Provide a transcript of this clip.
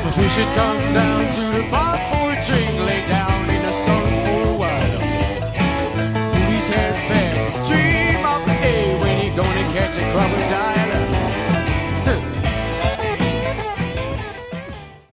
We should come down to the pond for a drink, lay down in the sun for a while. Please head back, dream of the day when you're gonna catch a crop.